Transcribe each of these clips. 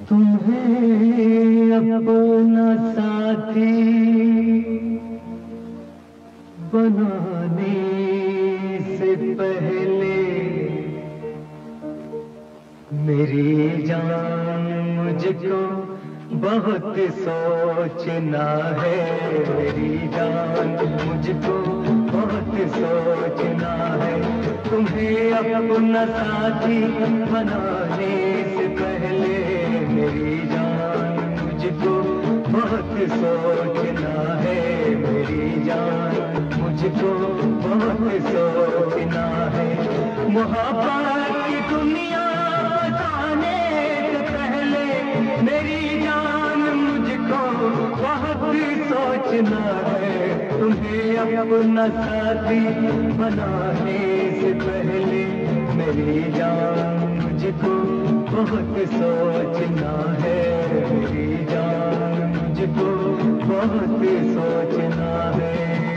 तुम्हें अपना साथी बनाने से पहले मेरी जान मुझको बहुत सोचना है। मेरी जान मुझको बहुत सोचना है। तुम्हें अपना साथी बनाने से पहले मेरी जान मुझको बहुत सोचना है। मेरी जान मुझको बहुत सोचना है। मोहब्बत की दुनिया बताने से पहले मेरी जान मुझको बहुत सोचना है। तुम्हें अपना साथी बनाने से पहले मेरी जान मुझको बहुत सोचना है। मेरी जान मुझको बहुत सोचना है।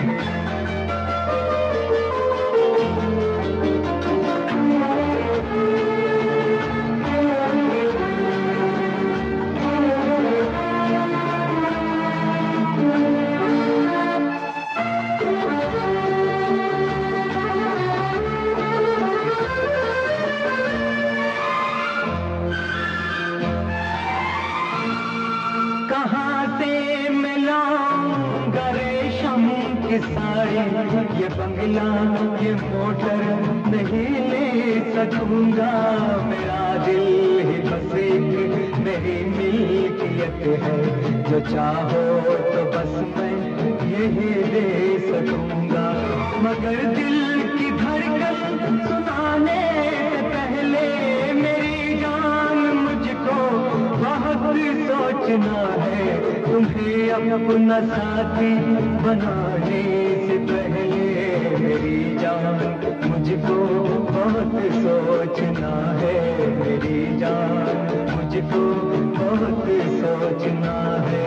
साड़ी ये बंगला ये मोटर नहीं ले सकूंगा। मेरा दिल ही बस एक मेरी मिल्कियत है। जो चाहो तो बस मैं यही दे सकूंगा। मगर दिल की धड़कन सुनाने से पहले मेरी जान मुझको बहुत सोचना है। तुम्हें अपना साथी बनाने से पहले मेरी जान मुझको बहुत सोचना है। मेरी जान मुझको बहुत सोचना है।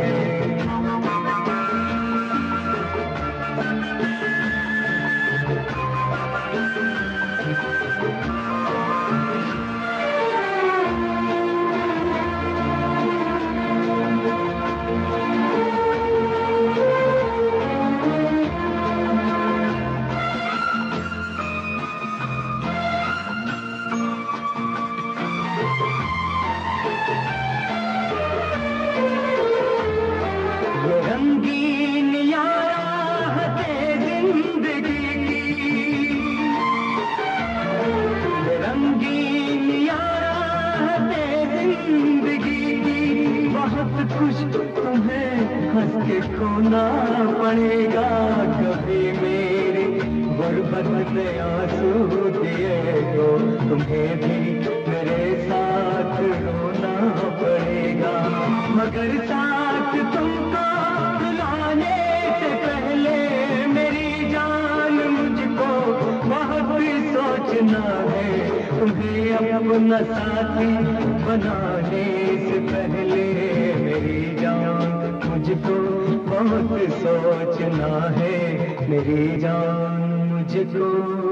खोना पड़ेगा कभी मेरी गुर्बत में आंसू दिए तो तुम्हें भी मेरे साथ रोना पड़ेगा। मगर साथ तुमको बुलाने से पहले मेरी जान मुझको बहुत सोचना है। तुम्हें अपना साथी बनाने से पहले मेरी जान मुझको बहुत सोचना है। मेरी जान मुझको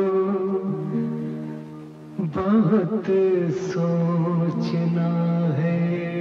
बहुत सोचना है।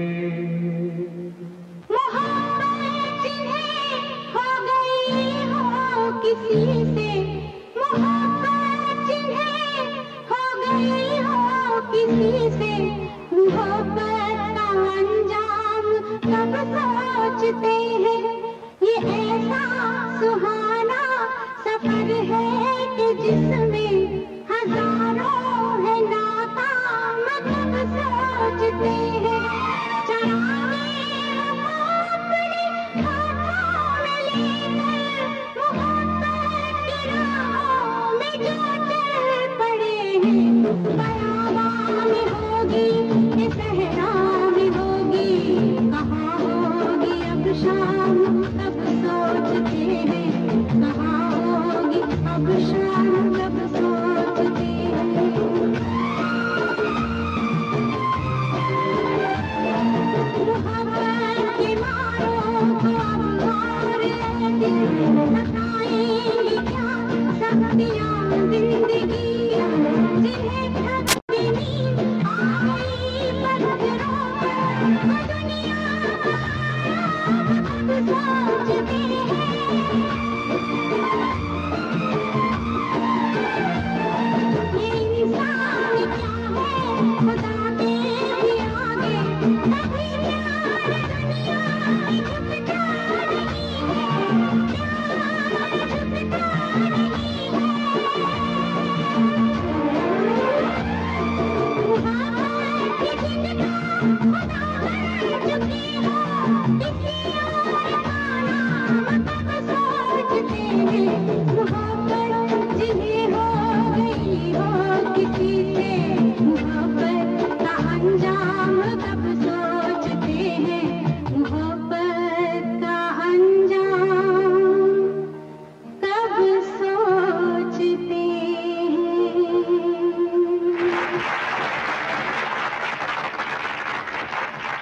मोहब्बत जिन्हें हो गई हो किसी से, मोहब्बत जिन्हें हो गई हो किसी से, मोहब्बत का अंजाम कब सोचते हैं। ये ऐसा सुहाना सफर है कि जिसमें हजारों है नाकाम कब सोचते हैं। चरागे अपने हाथों में लेकर मोहब्बत की राहों में जो चल पड़े हैं। बयाबां में होगी कि सहरा में होगी, कहाँ होगी अब शाम सब सोचते